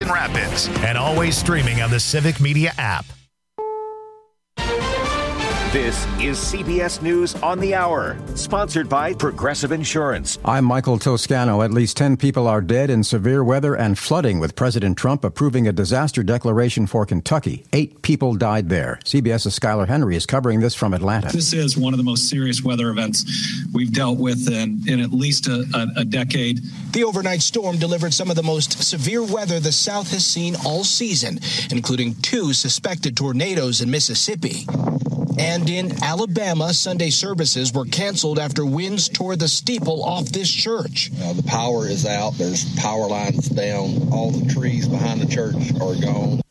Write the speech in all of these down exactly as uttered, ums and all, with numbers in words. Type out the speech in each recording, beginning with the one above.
Grand Rapids, and always streaming on the Civic Media app. This is C B S News on the Hour, sponsored by Progressive Insurance. I'm Michael Toscano. At least ten people are dead in severe weather and flooding, with President Trump approving a disaster declaration for Kentucky. Eight people died there. CBS's Skylar Henry is covering this from Atlanta. This is one of the most serious weather events we've dealt with in, in at least a, a, a decade. The overnight storm delivered some of the most severe weather the South has seen all season, including two suspected tornadoes in Mississippi. And in Alabama, Sunday services were canceled after winds tore the steeple off this church. Uh, the power is out. There's power lines down. All the trees behind the church are gone.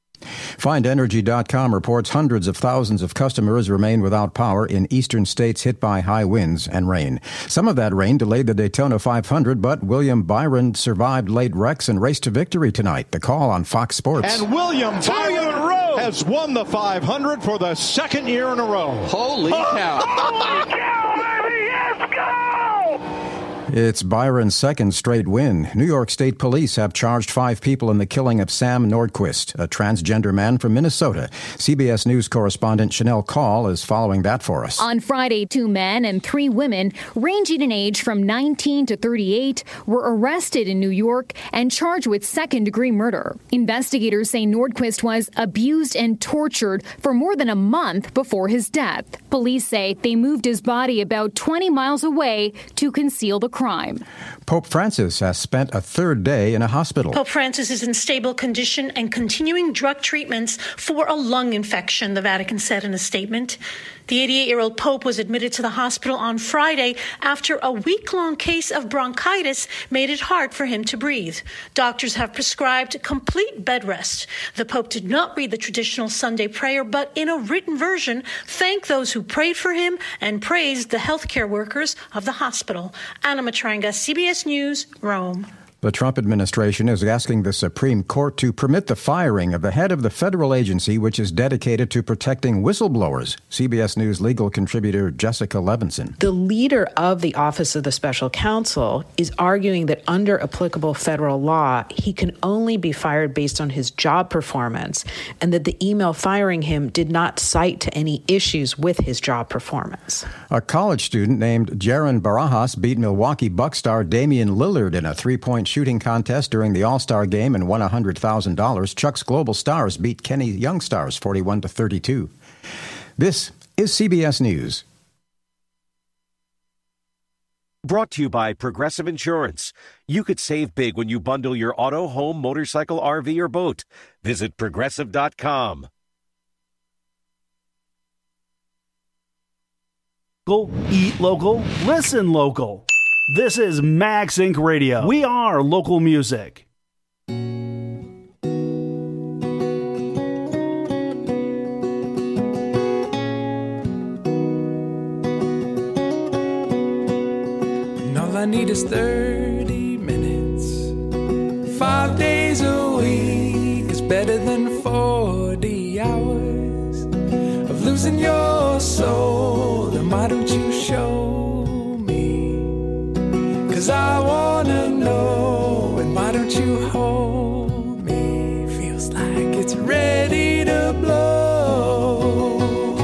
Find Energy dot com reports hundreds of thousands of customers remain without power in eastern states hit by high winds and rain. Some of that rain delayed the Daytona five hundred, but William Byron survived late wrecks and raced to victory tonight. The call on Fox Sports. And William Byron has won the five hundred for the second year in a row. Holy oh. cow. Holy cow, baby! Yes, go! It's Byron's second straight win. New York State Police have charged five people in the killing of Sam Nordquist, a transgender man from Minnesota. C B S News correspondent Chanel Call is following that for us. On Friday, two men and three women, ranging in age from nineteen to thirty-eight, were arrested in New York and charged with second-degree murder. Investigators say Nordquist was abused and tortured for more than a month before his death. Police say they moved his body about twenty miles away to conceal the crime. Pope Francis has spent a third day in a hospital. Pope Francis is in stable condition and continuing drug treatments for a lung infection, the Vatican said in a statement. The eighty-eight-year-old Pope was admitted to the hospital on Friday after a week-long case of bronchitis made it hard for him to breathe. Doctors have prescribed complete bed rest. The Pope did not read the traditional Sunday prayer, but in a written version, thanked those who prayed for him and praised the healthcare workers of the hospital. Anna Matranga, C B S News, Rome. The Trump administration is asking the Supreme Court to permit the firing of the head of the federal agency which is dedicated to protecting whistleblowers. C B S News legal contributor Jessica Levinson. The leader of the Office of the Special Counsel is arguing that under applicable federal law, he can only be fired based on his job performance, and that the email firing him did not cite to any issues with his job performance. A college student named Jaron Barajas beat Milwaukee Bucks star Damian Lillard in a three-point shooting contest during the All-Star game and won one hundred thousand dollars. Chuck's Global Stars beat Kenny Young Stars forty-one to thirty-two. This is C B S News. Brought to you by Progressive Insurance. You could save big when you bundle your auto, home, motorcycle, R V, or boat. Visit Progressive dot com. Eat local, listen local. This is Max Incorporated. Radio. We are local music. And all I need is thirty minutes. Five days a week is better than forty hours of losing your soul. And why don't you show? 'Cause I wanna know, and why don't you hold me? Feels like it's ready to blow.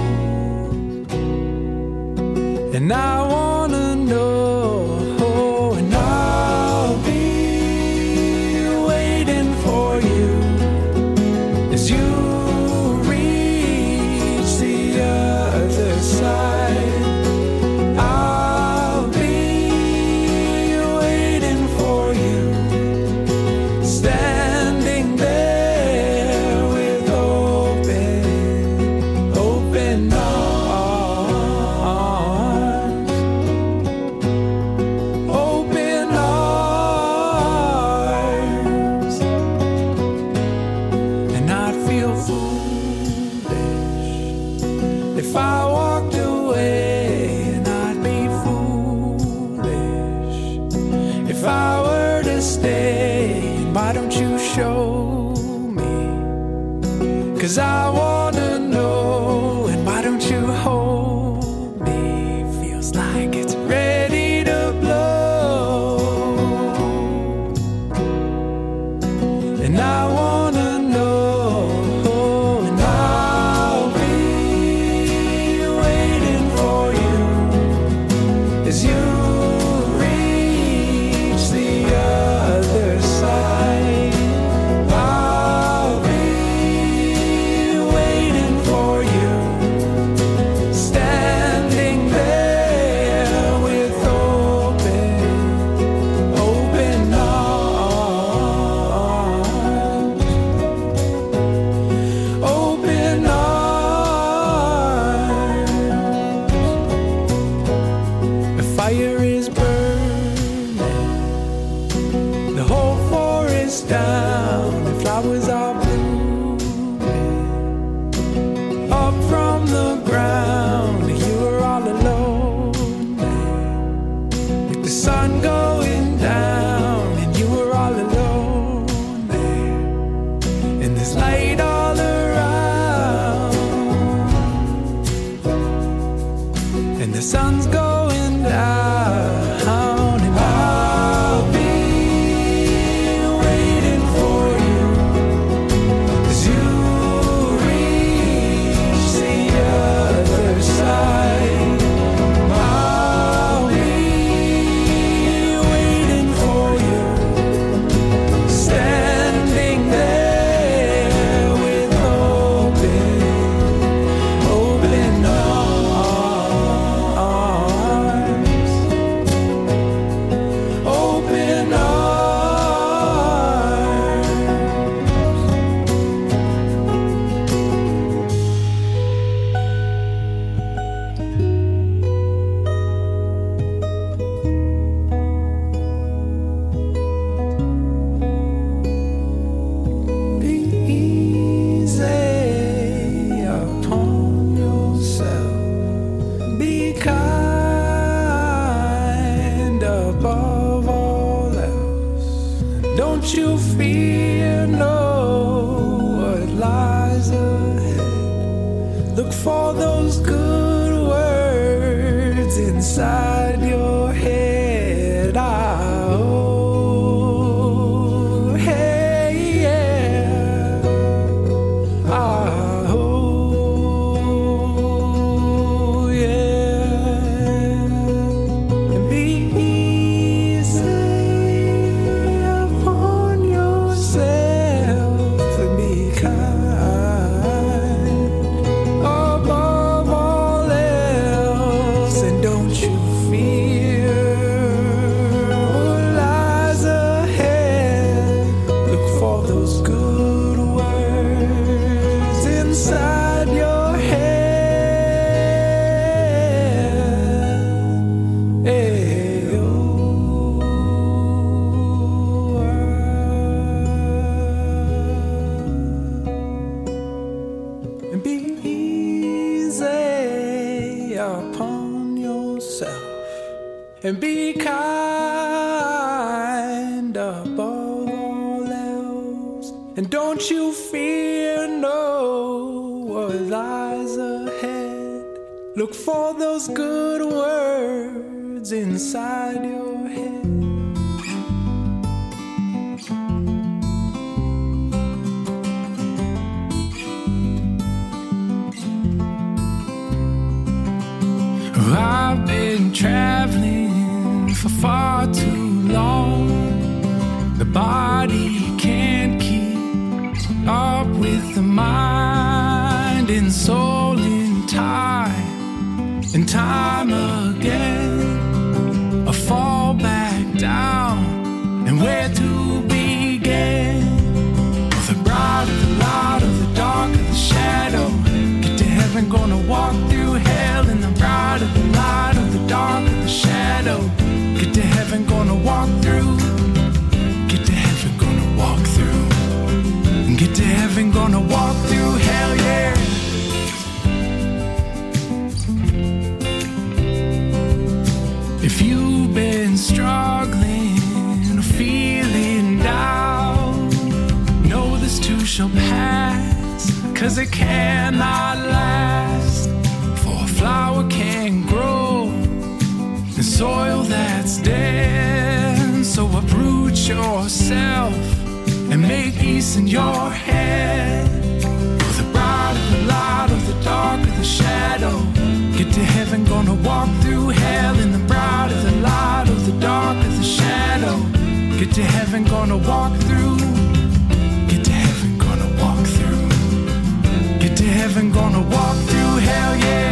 And I wanna know, and I'll be waiting for you as you reach the other side. Cause I wanna know, and why don't you hold me? Feels like it's ready to blow. And I wanna know, and I'll be waiting for you as you reach the other side. I'll be waiting for you, standing there with open, open arms, open arms. The fire is burning, the whole forest down, the flowers are blooming. Up from the ground, you were all alone. With the sun going down, and you were all alone there. And there's light all around, and the sun's going down, and I'll be waiting for you as you reach the other side. I'll be waiting for you, standing there with open, open arms, open arms. Be easy upon yourself. Be kind above all else. Don't you fear no what lies ahead. Look for those good words inside your head. Ah, oh, hey, yeah. Ah, oh, yeah. And be easy upon yourself and be kind above all else. And don't you fear what lies ahead. Look for those good words inside your head. Hey, oh, and be easy upon yourself and be kind above all else. And don't you fear no what lies ahead. Look for those good words inside your head. I've been traveling for far too long. The body can't keep up with the mind and soul in time and time again. I fall back down, and where to begin? The bright of the light of the dark of the shadow. Get to heaven, gonna walk through hell in the bright of the light of the dark of the shadow. Get to heaven, gonna walk through. Get to heaven, gonna walk through. Get to heaven, gonna walk through hell, yeah. If you've been struggling or feeling down, know this too shall pass, 'cause it cannot last. For a flower can't grow in soil that's dead. So uproot yourself and make peace in your head. For the bright of the light, of the dark of the shadow. Get to heaven, gonna walk through hell in the bright of the light, of the dark of the shadow. Get to heaven, gonna walk through. Get to heaven, gonna walk through. Get to heaven, gonna walk through hell, yeah.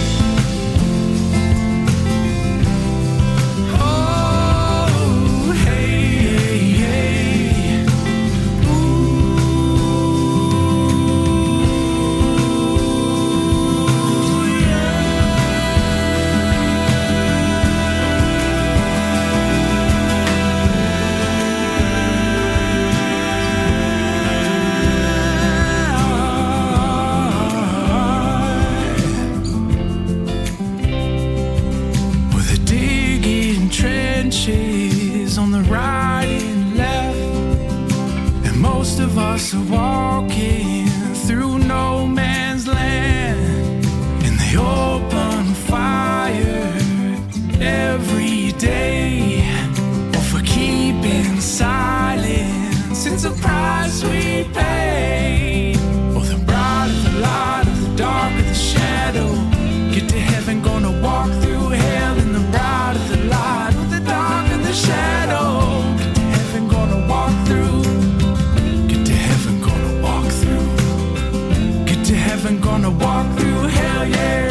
On the right and left, and most of us are walking through no man's land, and they open fire every day, or for keeping silence. It's a price we pay. Oh, the bright of the light, of the dark of the shadow. Get to heaven, gonna walk through hell in the bright of the light, of the dark of the shadow. Get to heaven, gonna walk through. Get to heaven, gonna walk through. Get to heaven, gonna walk through hell, yeah.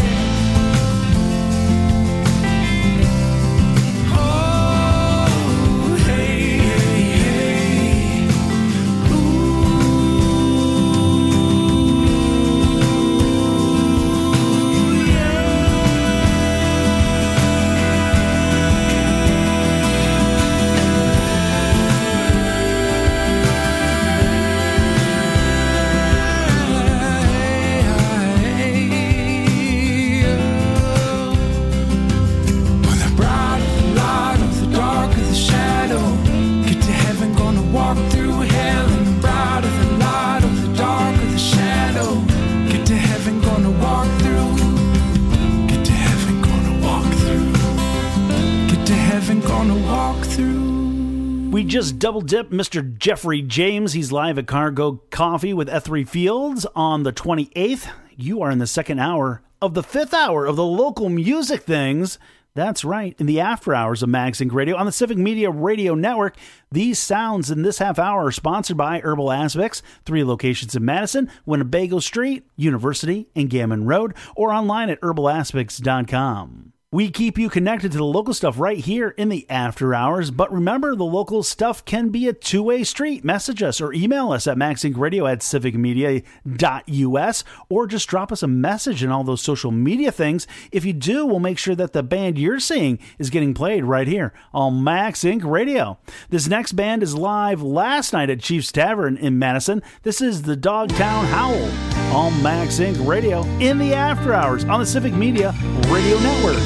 We just double-dipped Mister Jeffrey James. He's live at Cargo Coffee with Ethry Fields on the twenty-eighth. You are in the second hour of the fifth hour of the local music things. That's right, in the after hours of MagSync Radio on the Civic Media Radio Network. These sounds in this half hour are sponsored by Herbal Aspects, three locations in Madison, Winnebago Street, University, and Gammon Road, or online at herbal aspects dot com. We keep you connected to the local stuff right here in the after hours, but remember, the local stuff can be a two-way street. Message us or email us at magsyncradio at civic media dot u s, or just drop us a message in all those social media things. If you do, we'll make sure that the band you're seeing is getting played right here on MagSync Radio. This next band is live last night at Chief's Tavern in Madison. This is the Dogtown Howl on MagSync Radio in the after hours on the Civic Media Radio Network.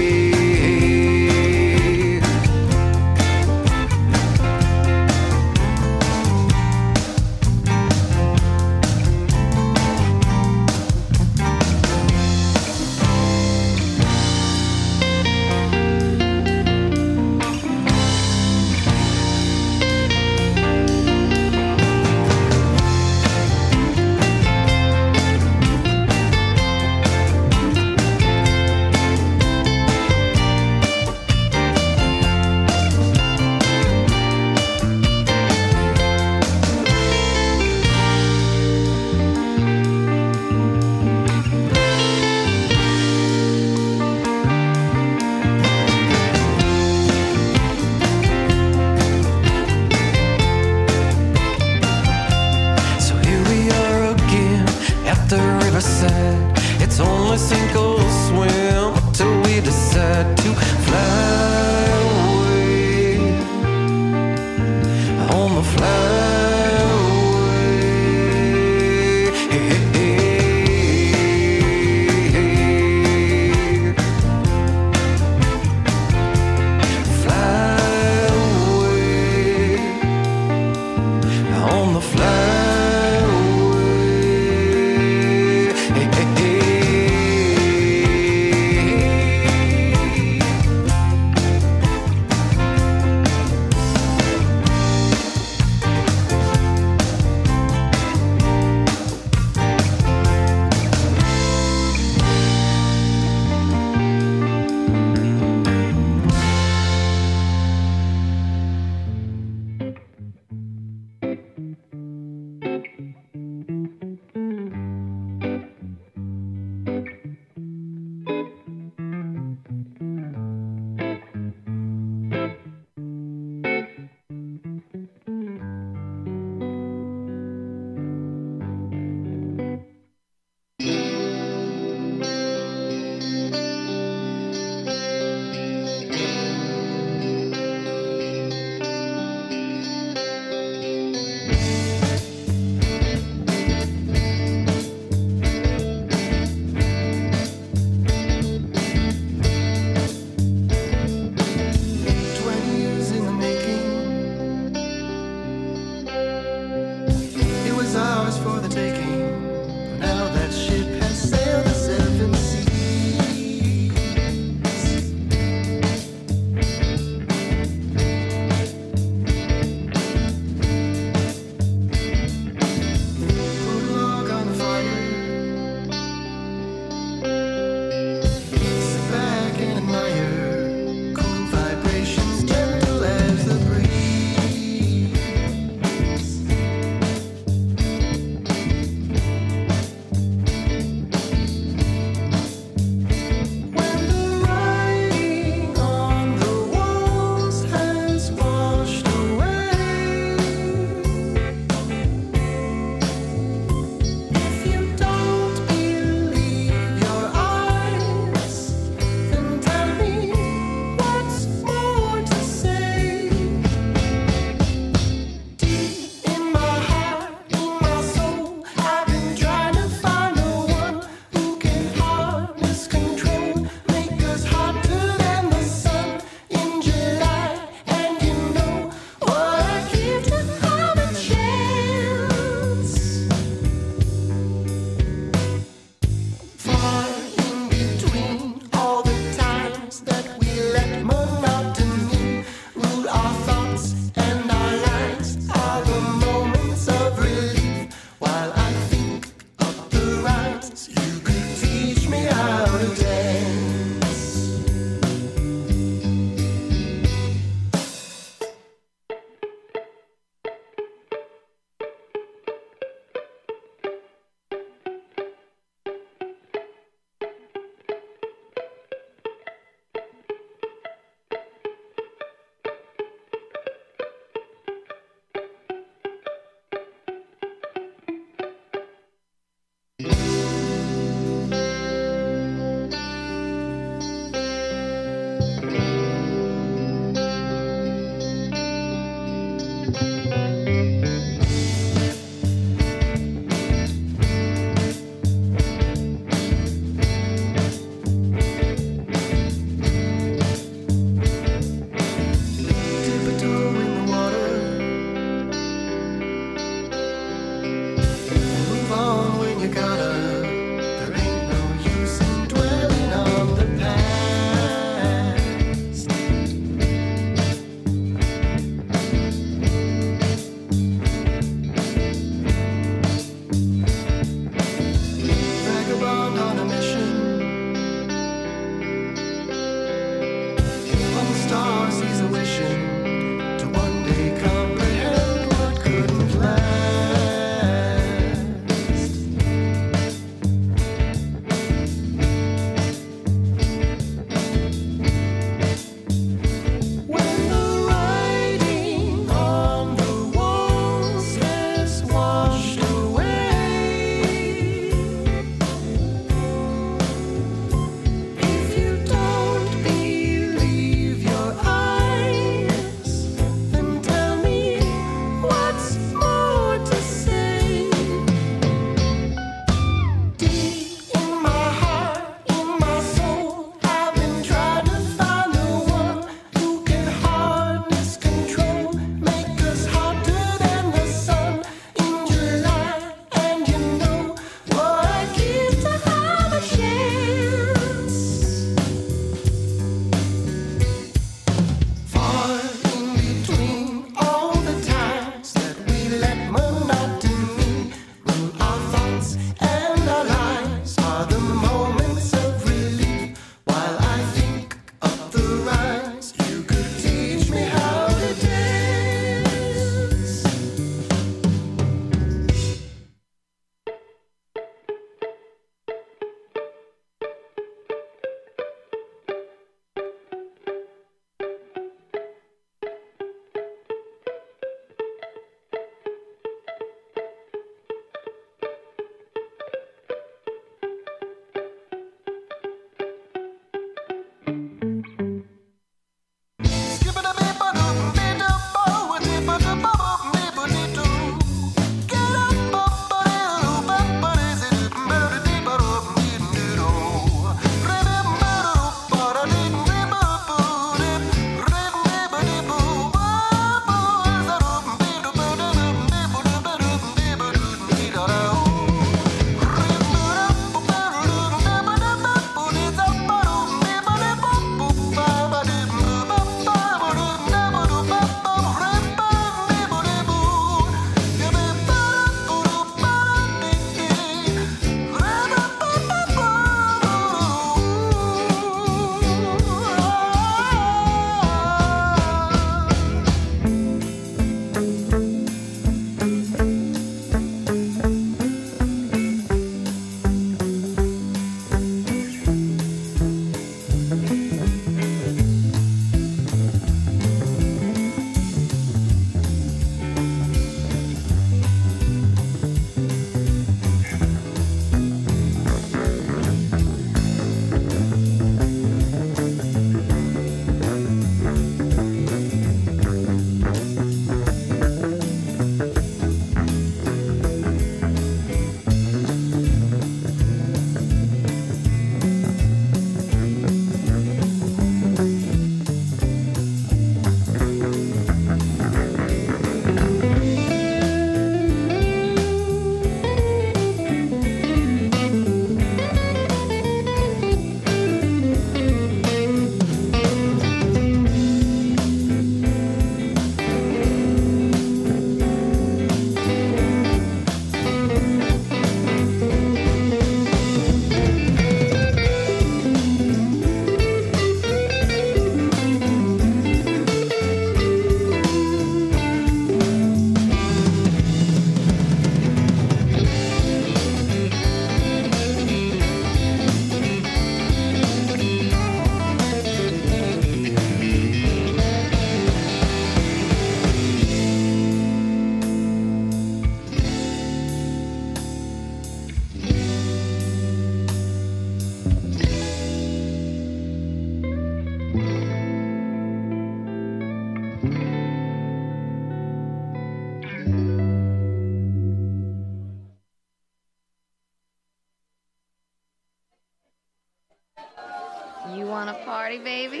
party, baby.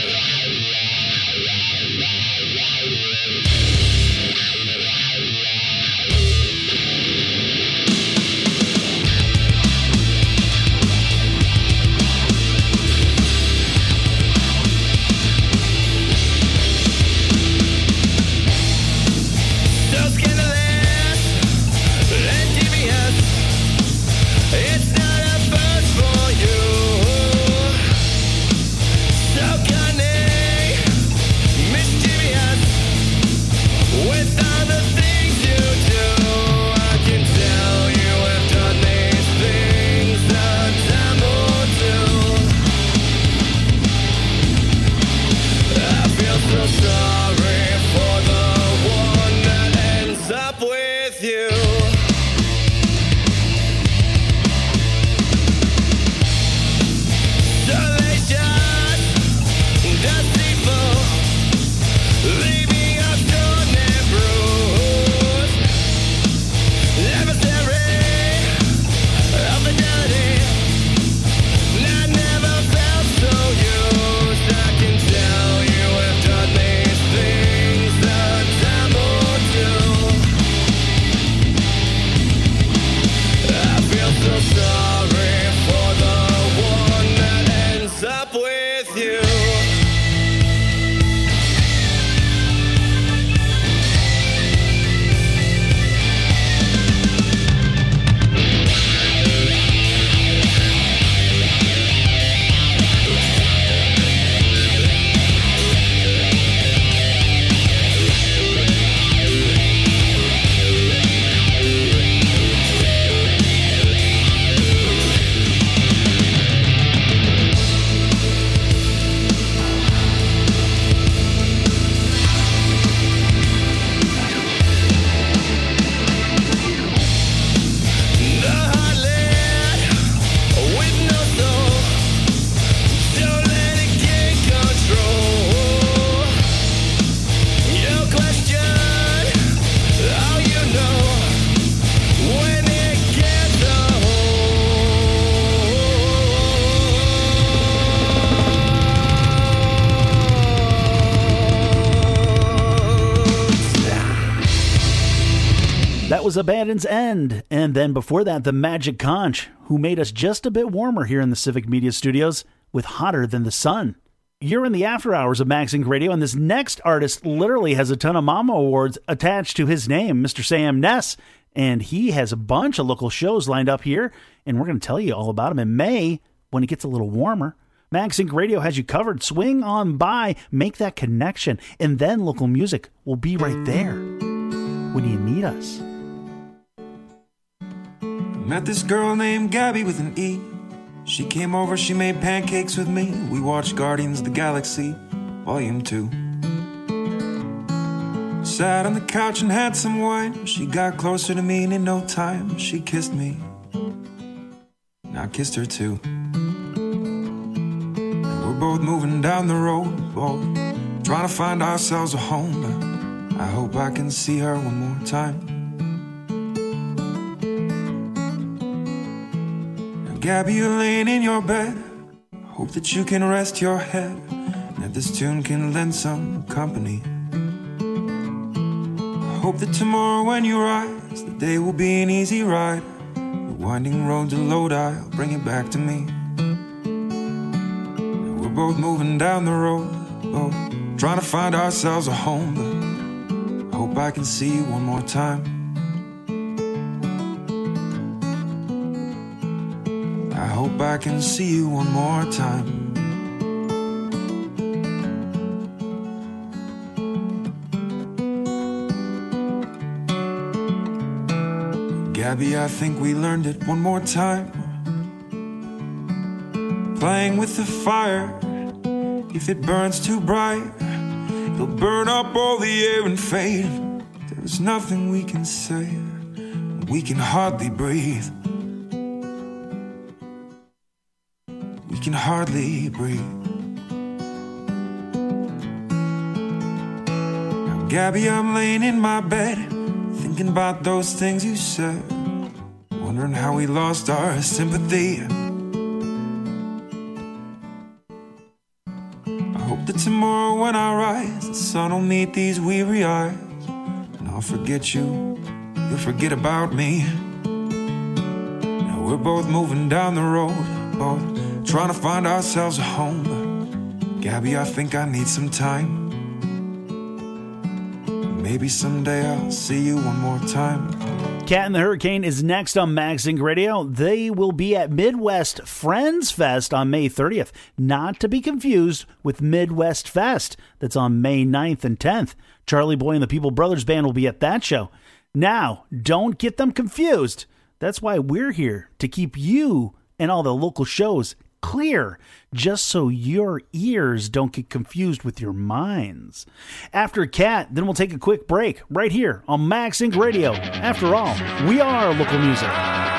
Was Abandon's End, and then before that, the Magic Conch, who made us just a bit warmer here in the Civic Media Studios with Hotter Than the Sun. You're in the after hours of Maxing Radio, and this next artist literally has a ton of Mama Awards attached to his name, Mister Sam Ness, and he has a bunch of local shows lined up here, and we're going to tell you all about them in May when it gets a little warmer. Maxing Radio has you covered. Swing on by, make that connection, and then local music will be right there when you need us. Met this girl named Gabby with an E. She came over, she made pancakes with me. We watched Guardians of the Galaxy, Volume two. Sat on the couch and had some wine. She got closer to me and in no time she kissed me. And I kissed her too. And we're both moving down the road, both trying to find ourselves a home. But I hope I can see her one more time. Gabby, you're laying in your bed. Hope that you can rest your head, and that this tune can lend some company. I hope that tomorrow when you rise, the day will be an easy ride. The winding road to Lodi, I'll bring it back to me. And we're both moving down the road, both trying to find ourselves a home. But I hope I can see you one more time. I hope I can see you one more time. Gabby, I think we learned it one more time. Playing with the fire, if it burns too bright, it'll burn up all the air and fade. There's nothing we can say, we can hardly breathe. We can hardly breathe. Now, Gabby, I'm laying in my bed, thinking about those things you said, wondering how we lost our sympathy. tomorrow when I rise, the sun will meet these weary eyes, and I'll forget you, you'll forget about me. Now we're both moving down the road, both trying to find ourselves a home. But Gabby, I think I need some time. Maybe someday I'll see you one more time. Cat and the Hurricane is next on MagZinc Radio. They will be at Midwest Friends Fest on May thirtieth, not to be confused with Midwest Fest that's on May ninth and tenth. Charlie Boy and the People Brothers Band will be at that show. Now, don't get them confused. That's why we're here, to keep you and all the local shows clear, just so your ears don't get confused with your minds. After Cat, then we'll take a quick break right here on MagZinc Radio. After all, we are local music.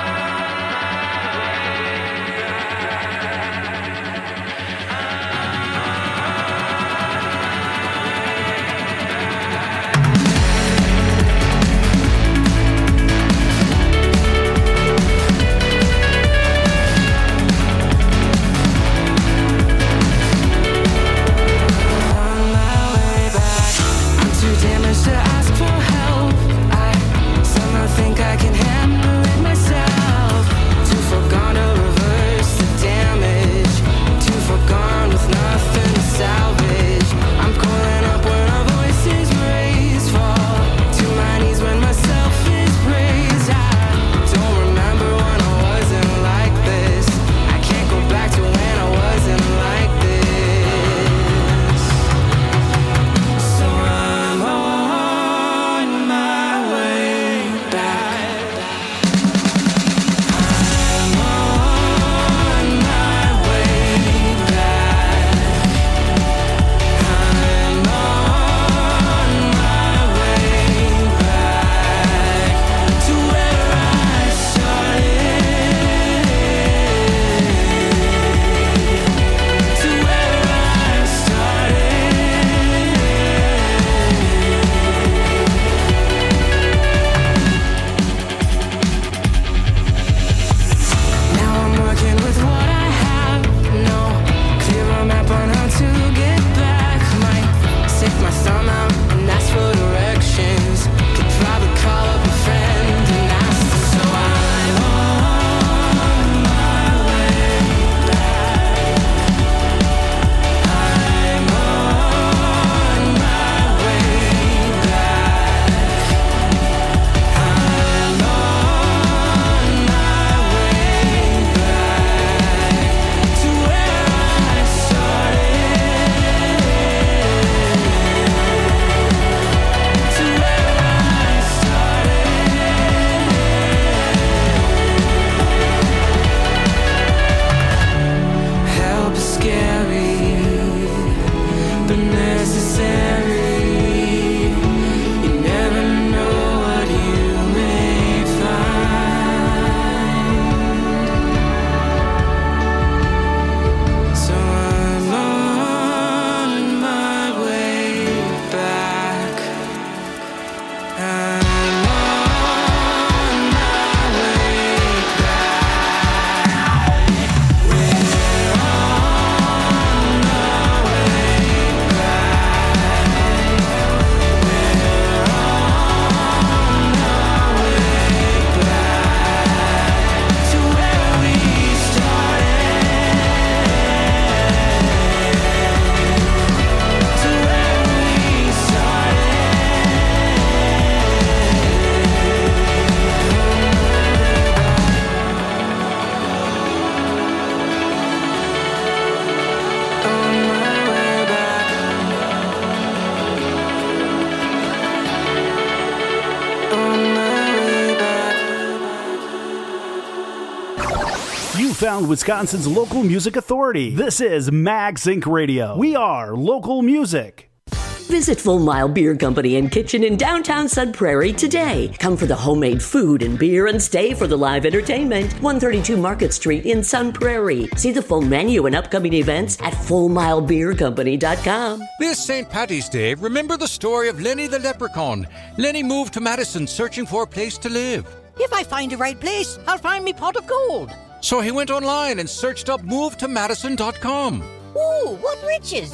Found Wisconsin's local music authority. This is MagZinc Radio. We are local music. Visit Full Mile Beer Company and Kitchen in downtown Sun Prairie today. Come for the homemade food and beer and stay for the live entertainment. one thirty-two Market Street in Sun Prairie. See the full menu and upcoming events at full mile beer company dot com. This Saint Paddy's Day, remember the story of Lenny the Leprechaun. Lenny moved to Madison searching for a place to live. If I find the right place, I'll find me pot of gold. So he went online and searched up move to madison dot com. Ooh, what riches!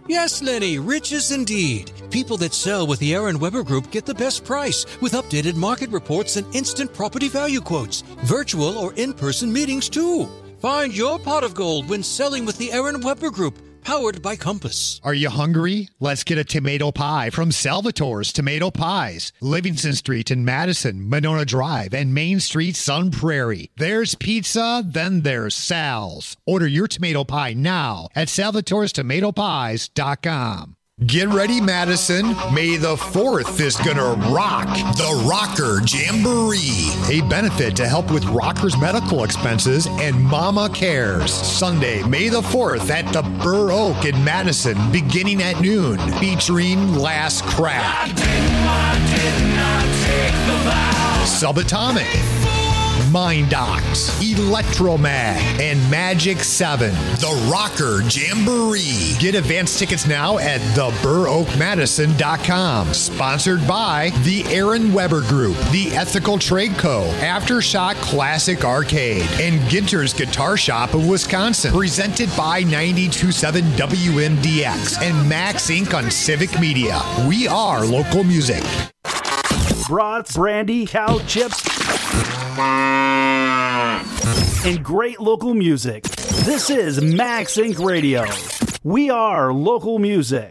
Yes, Lenny, riches indeed. People that sell with the Aaron Weber Group get the best price with updated market reports and instant property value quotes. Virtual or in-person meetings, too. Find your pot of gold when selling with the Aaron Weber Group. Powered by Compass. Are you hungry? Let's get a tomato pie from Salvatore's Tomato Pies. Livingston Street in Madison, Monona Drive, and Main Street, Sun Prairie. There's pizza, then there's Sal's. Order your tomato pie now at salvatores tomato pies dot com. Get ready, Madison. May the fourth is gonna rock the Rocker Jamboree, a benefit to help with rockers' medical expenses and Mama Cares. Sunday, May the fourth at the Burr Oak in Madison, beginning at noon, featuring Last Crack, Subatomic, Mind Docs, Electromag, and Magic seven. The Rocker Jamboree. Get advance tickets now at the burr oak madison dot com. Sponsored by the Aaron Weber Group, the Ethical Trade Co., Aftershock Classic Arcade, and Ginter's Guitar Shop of Wisconsin. Presented by ninety-two point seven W M D X and Max Incorporated on Civic Media. We are local music. Brats, brandy, cow chips, and great local music. This is Max Incorporated Radio. We are local music.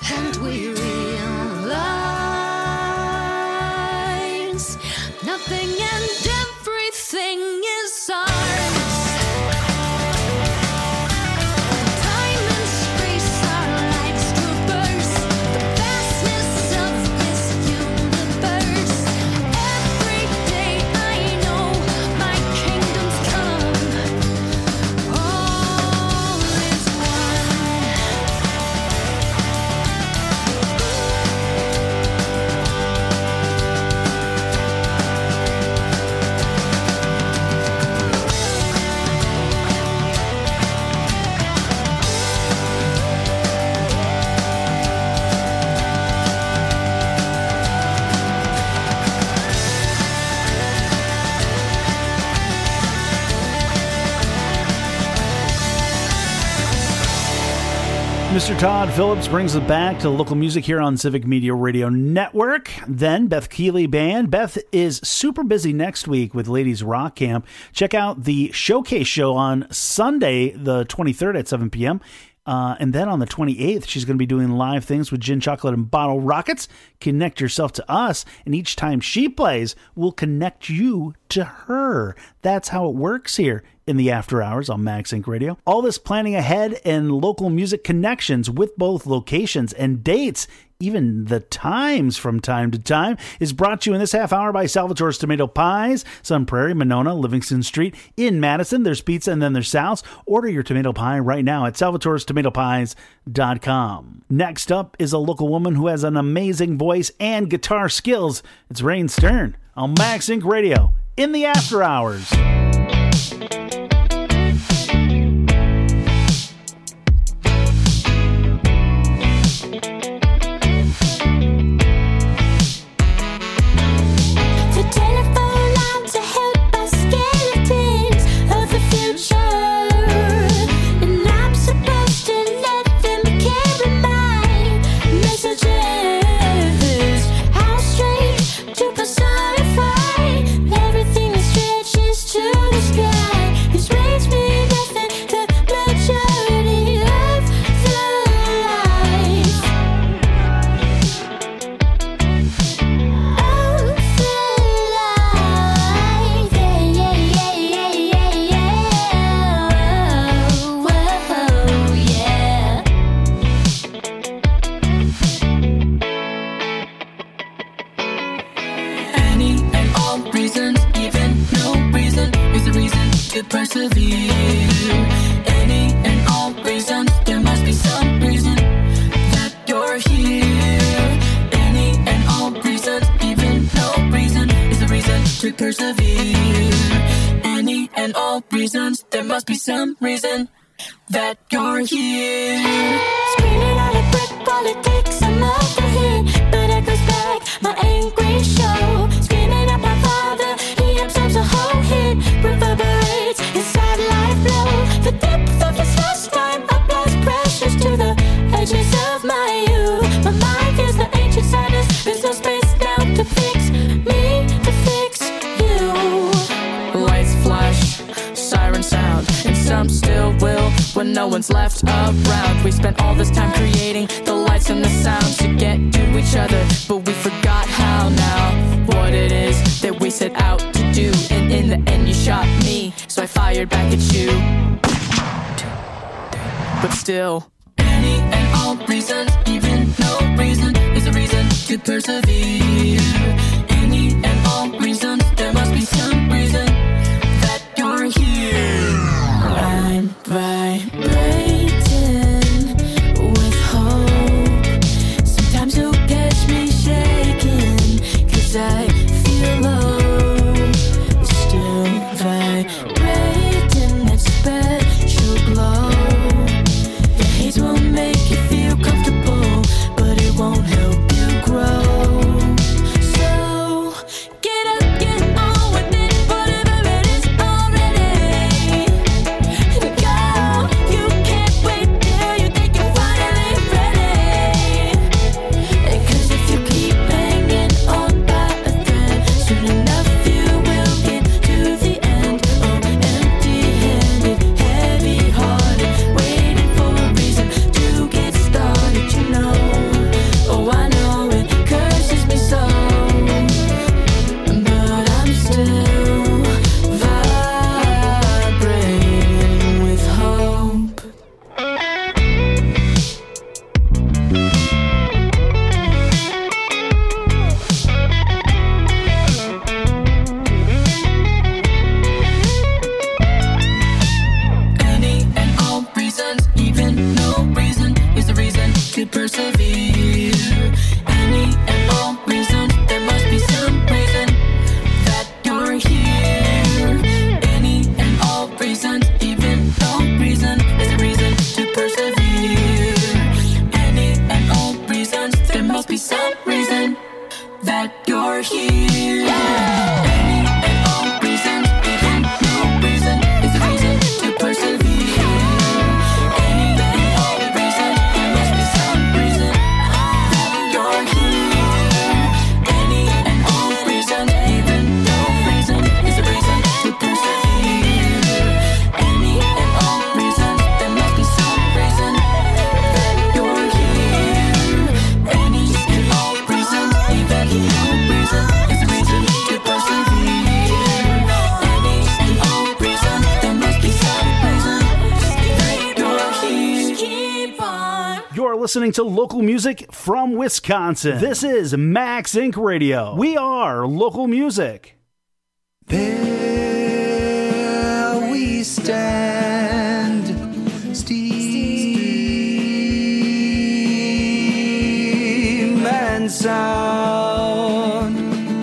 and we realize nothing and everything is ours. Mister Todd Phillips brings it back to local music here on Civic Media Radio Network. Then Beth Keeley Band. Beth is super busy next week with Ladies Rock Camp. Check out the showcase show on Sunday, the twenty-third at seven p.m. Uh, and then on the twenty-eighth, she's going to be doing live things with Gin Chocolate and Bottle Rockets. Connect yourself to us, and each time she plays, we'll connect you to her. That's how it works here in the after hours on MagSync Radio. All this planning ahead and local music connections with both locations and dates, even the times from time to time, is brought to you in this half hour by Salvatore's Tomato Pies, Sun Prairie, Monona, Livingston Street in Madison. There's pizza and then there's Sal's. Order your tomato pie right now at salvatores tomato pies dot com. Next up is a local woman who has an amazing voice and guitar skills. It's Rain Stern on MagSync Radio in the after hours. Make you feel comfortable, but it won't help you grow. You're listening to local music from Wisconsin. This is Max Inc Radio. We are local music. There we stand, steam and sound.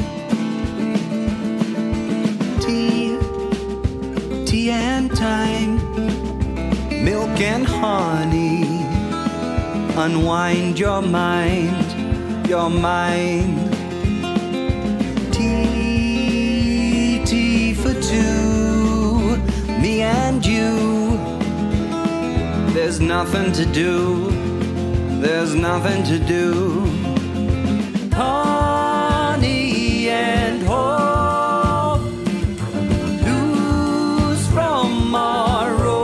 Tea, tea and time, milk and honey. Unwind your mind, your mind. Tea, tea for two, me and you. There's nothing to do, there's nothing to do. Honey and hope, news from our road.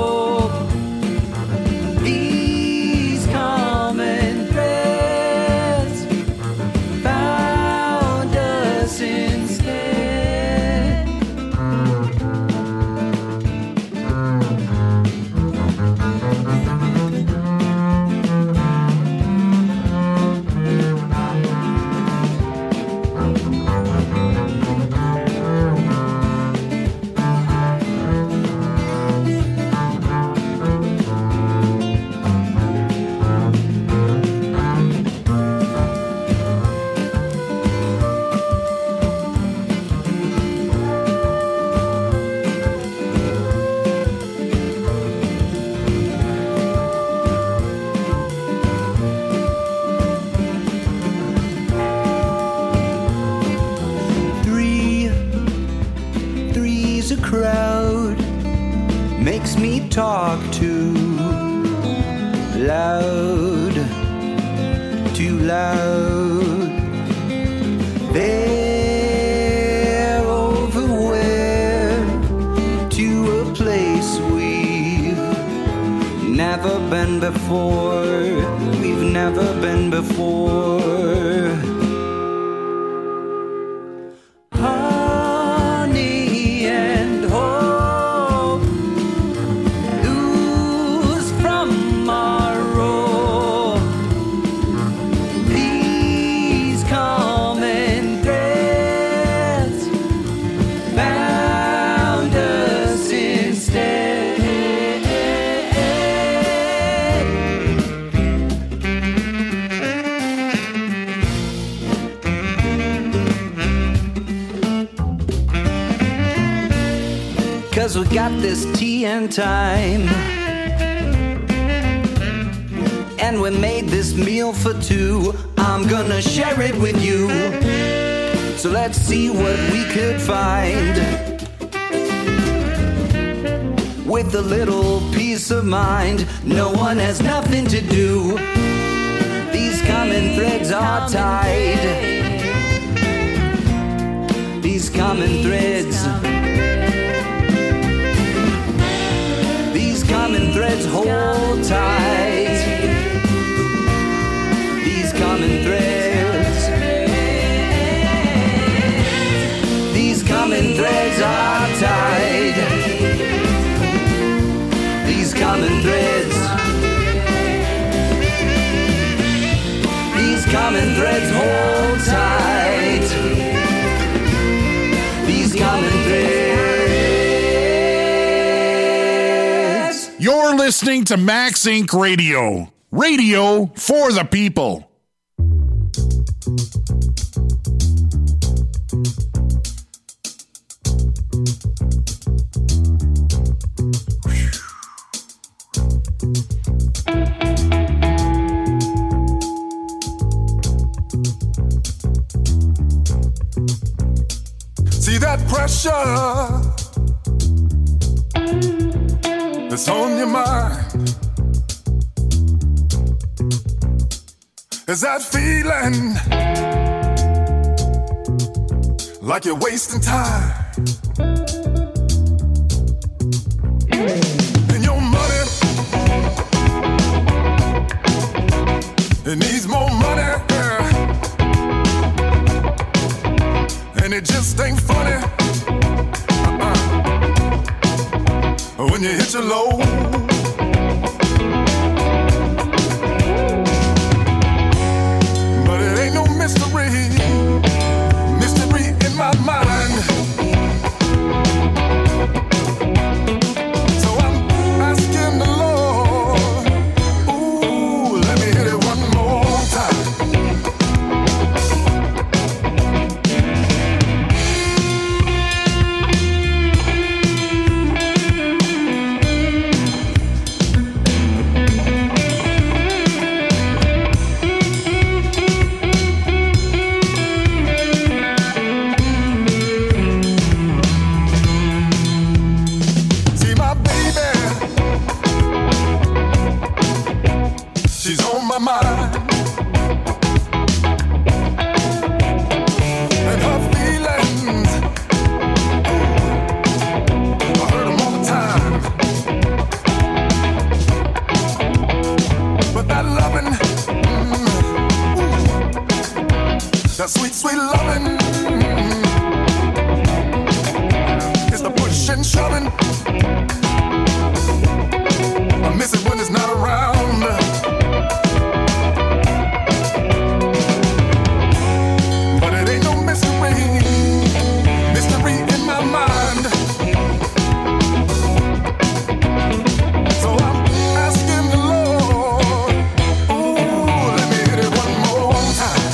Makes me talk too loud, too loud. They're over where, to a place we've never been before, we've never been before. We got this tea and time, and we made this meal for two. I'm gonna share it with you, so let's see what we could find. With a little peace of mind, no one has nothing to do. These common threads are tied. These common threads. Common threads hold tight. These common threads. These common threads are tied. These common threads. These common threads hold tight. These common threads. You're listening to Max Incorporated. Radio. Radio for the people. See that pressure that's on your mind? Is that feeling like you're wasting time? And your money, it needs more money, and it just ain't funny uh-uh. when you hit your low. She's on my mind. And her feelings, I heard them all the time. But that loving, mm, that sweet, sweet loving, mm, is the push and shoving. I miss it when it's not around. But it ain't no mystery, mystery in my mind. So I'm asking the Lord, ooh, let me hit it one more time.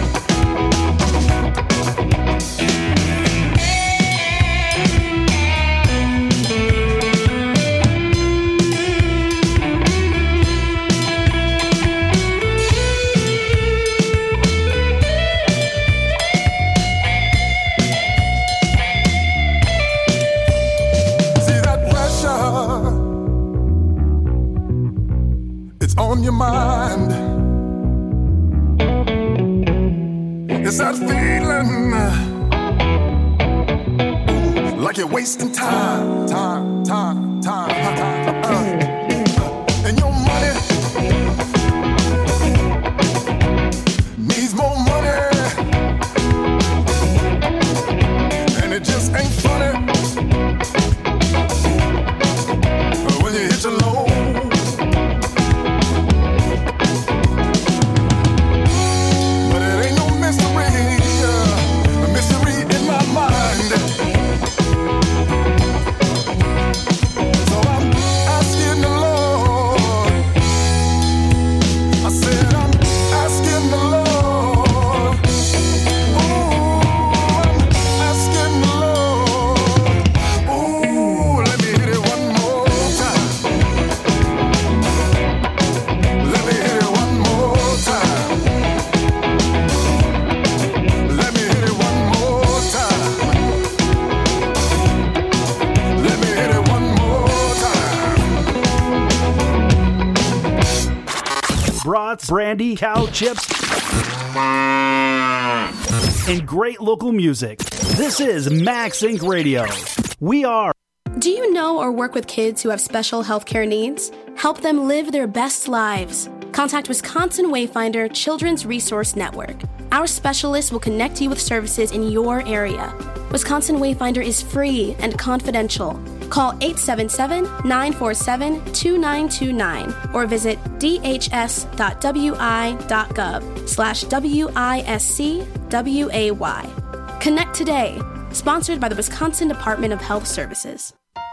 On your mind, it's that feeling ooh, like you're wasting time, time, time, time, time, uh, and your money needs more money, and it just ain't funny when you hit your low. Brats, brandy, cow chips, and great local music. This is Max Incorporated. Radio. We are. Do you know or work with kids who have special healthcare needs? Help them live their best lives. Contact Wisconsin Wayfinder Children's Resource Network. Our specialists will connect you with services in your area. Wisconsin Wayfinder is free and confidential. Call eight seven seven, nine four seven, two nine two nine or visit d h s dot w i dot gov slash W I S C W A Y. Connect today. Sponsored by the Wisconsin Department of Health Services.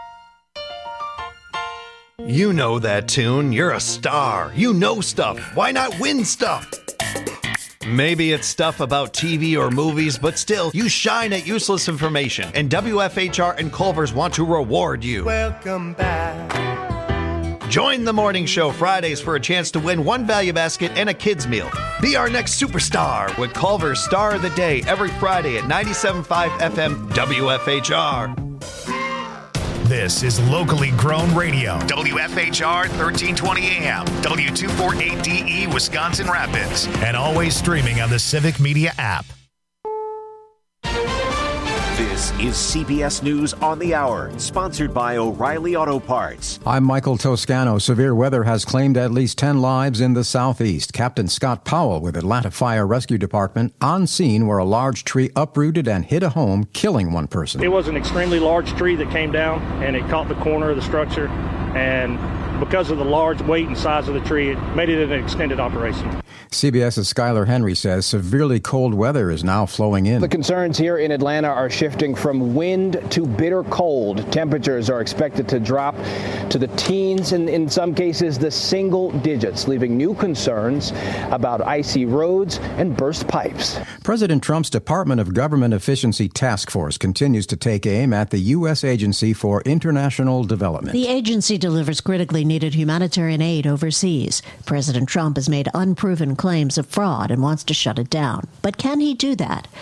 You know that tune. You're a star. You know stuff. Why not win stuff? Maybe it's stuff about T V or movies, but still, you shine at useless information, and W F H R and Culver's want to reward you. Welcome back. Join the morning show Fridays for a chance to win one value basket and a kids meal. Be our next superstar with Culver's Star of the Day every Friday at ninety-seven point five F M W F H R. This is locally grown radio. W F H R thirteen twenty A M, W two forty-eight D E, Wisconsin Rapids. And always streaming on the Civic Media app. This is C B S News on the Hour, sponsored by O'Reilly Auto Parts. I'm Michael Toscano. Severe weather has claimed at least ten lives in the southeast. Captain Scott Powell with Atlanta Fire Rescue Department on scene where a large tree uprooted and hit a home, killing one person. It was an extremely large tree that came down, and it caught the corner of the structure, and because of the large weight and size of the tree, it made it an extended operation. CBS's Skylar Henry says severely cold weather is now flowing in. The concerns here in Atlanta are shifting from wind to bitter cold. Temperatures are expected to drop to the teens and in some cases the single digits, leaving new concerns about icy roads and burst pipes. President Trump's Department of Government Efficiency Task Force continues to take aim at the U S Agency for International Development. The agency delivers critically needed humanitarian aid overseas. President Trump has made unproven claims of fraud and wants to shut it down. But can he do that?